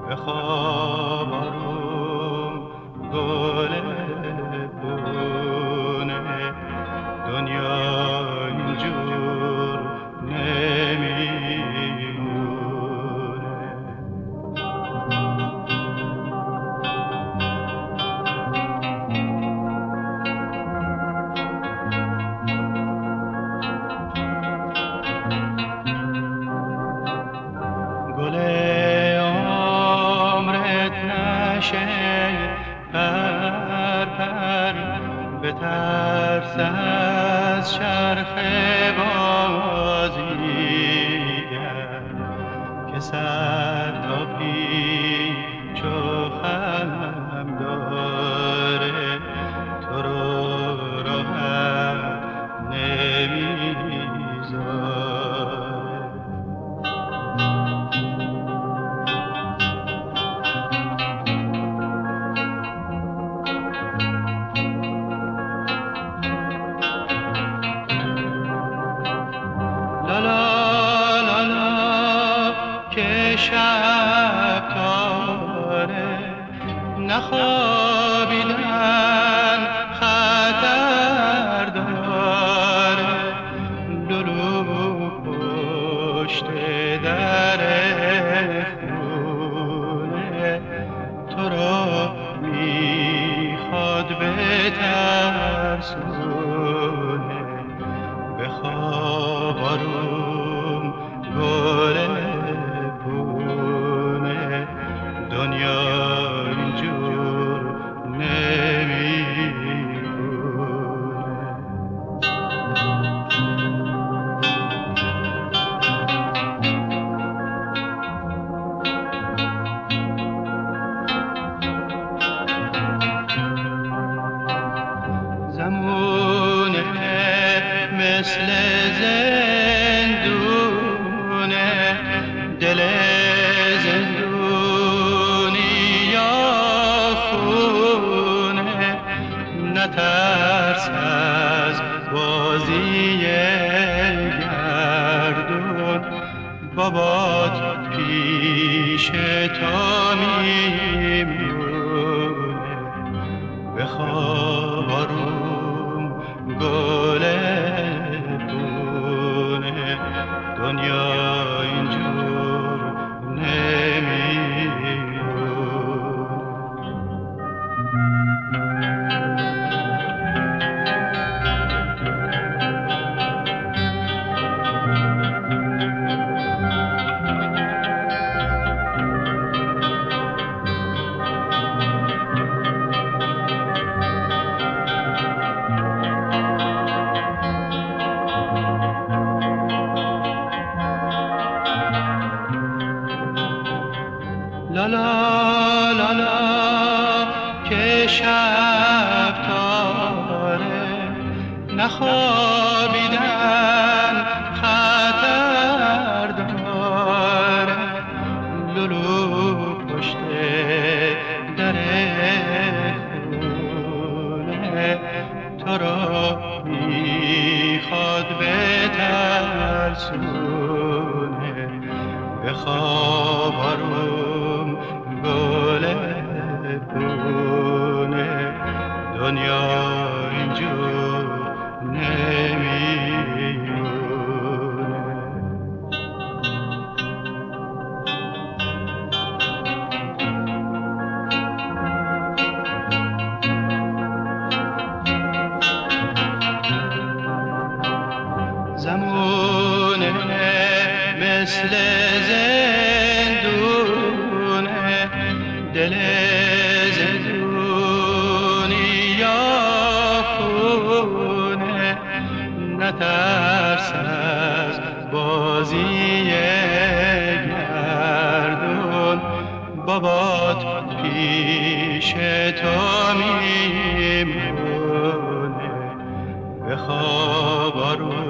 بخواب آروم گل بونه، دنیا اینجور نمیمونه. گل عمرت نشه پر پر، به ترس از چرخ بازیگر که سر تا پیچ و خم داره، تو رو راحت نمیذاره. لالا لالا که شب تاره، نخوابیدن خطر داره. لولو پشت در خونه، تو رو میخواد بترسونه. بخواب آروم گل بونه، دنیا اینجور نمیمونه. زمونه مثل زندونه، دل زندونی یا خونه. نترس از بازی گردون، بابات پیش تو میمونه. بخواب آروم گل بونه، دنیا اینجور لالا لالا که شب تاره، نخوابیدن خطر داره. لولو پشت در خونه، تو رو میخواد بترسونه. بخواب آروم گل بونه، دنیا اینجور نمیمونه. زمونه مثل زندونه، دل زندونی یا خونه. نترس از بازی گردون، بابات پیش تو میمونه. بخواب آروم